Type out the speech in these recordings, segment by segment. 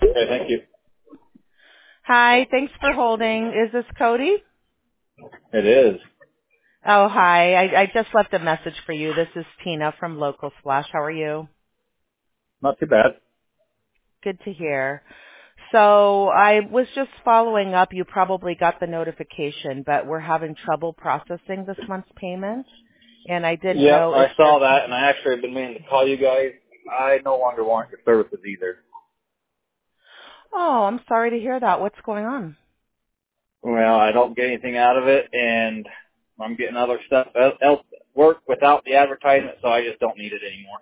Okay, thank you. Hi, thanks for holding. Is this Cody? It is. Oh, hi. I just left a message for you. This is Tina from Local Splash. How are you? Not too bad. Good to hear. So I was just following up. You probably got the notification, but we're having trouble processing this month's payment. And I didn't Yep, know I if saw there's... that, and I actually have been meaning to call you guys. I no longer want your services either. Oh, I'm sorry to hear that. What's going on? Well, I don't get anything out of it, and I'm getting other stuff else work without the advertisement, so I just don't need it anymore.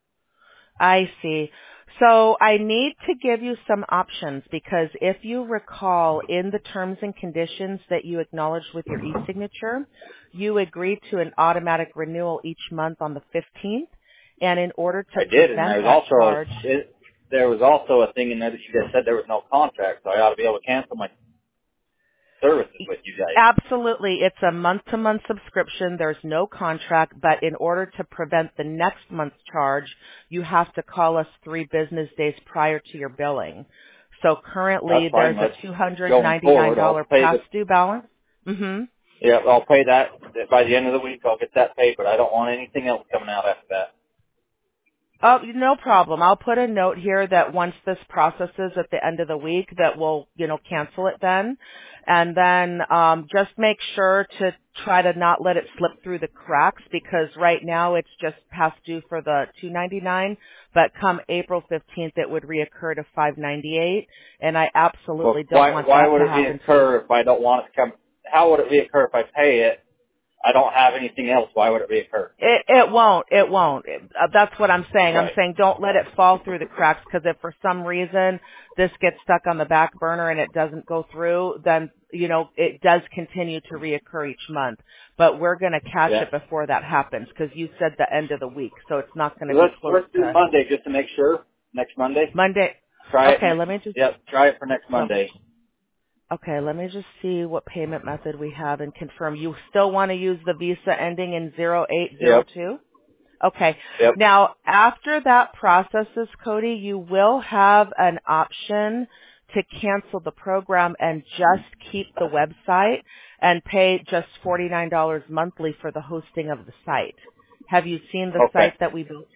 I see. So I need to give you some options because if you recall in the terms and conditions that you acknowledged with your e-signature, you agreed to an automatic renewal each month on the 15th. And in order to I did, and prevent that charge, there was also a thing in there that you guys said there was no contract, so I ought to be able to cancel my services with you guys. absolutely, it's a month-to-month subscription. There's no contract, but in order to prevent the next month's charge, you have to call us 3 business days prior to your billing. So That's currently fine. there's Let's a going forward. I'll $299 pay past the due balance. Mm-hmm. Yeah, I'll pay that by the end of the week. I'll get that paid, but I don't want anything else coming out after that. Oh, no problem. I'll put a note here that once this processes at the end of the week that we'll, cancel it then. And then just make sure to try to not let it slip through the cracks because right now it's just past due for the $299, but come April 15th it would reoccur to $598, and I Well, absolutely don't want why that would to it happen to you. reoccur if I don't want it to come? How would it reoccur if I pay it? I don't have anything else. Why would it reoccur? It won't. It won't. That's what I'm saying. I'm Right. saying don't let it fall through the cracks because if for some reason this gets stuck on the back burner and it doesn't go through, then, it does continue to reoccur each month. But we're going to catch Yeah. it before that happens because you said the end of the week. So it's not going to be close Let's do to Monday just to make sure. Next Monday. Monday. Try it. Okay, let me just, Yep. Try it for next well, Monday. okay, let me just see what payment method we have and confirm. You still want to use the Visa ending in Yep. 0802? Okay. Yep. Now, after that processes, Cody, you will have an option to cancel the program and just keep the website and pay just $49 monthly for the hosting of the site. Have you seen the Okay. site that we built?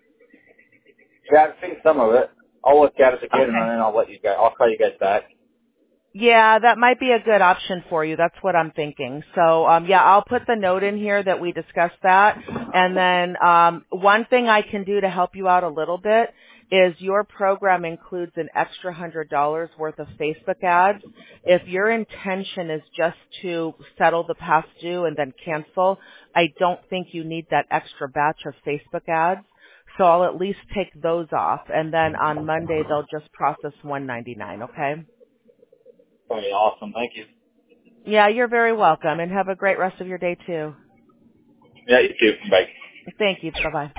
Yeah, I've seen some of it. I'll look at it again and Okay. then I'll call you guys back. Yeah, that might be a good option for you. That's what I'm thinking. So, yeah, I'll put the note in here that we discussed that. And then, one thing I can do to help you out a little bit is your program includes an extra $100 worth of Facebook ads. If your intention is just to settle the past due and then cancel, I don't think you need that extra batch of Facebook ads. So I'll at least take those off. And then on Monday, they'll just process $199, okay? Okay, awesome. Thank you. Yeah, you're very welcome, and have a great rest of your day, too. Yeah, you too. Bye. Thank you. Bye-bye.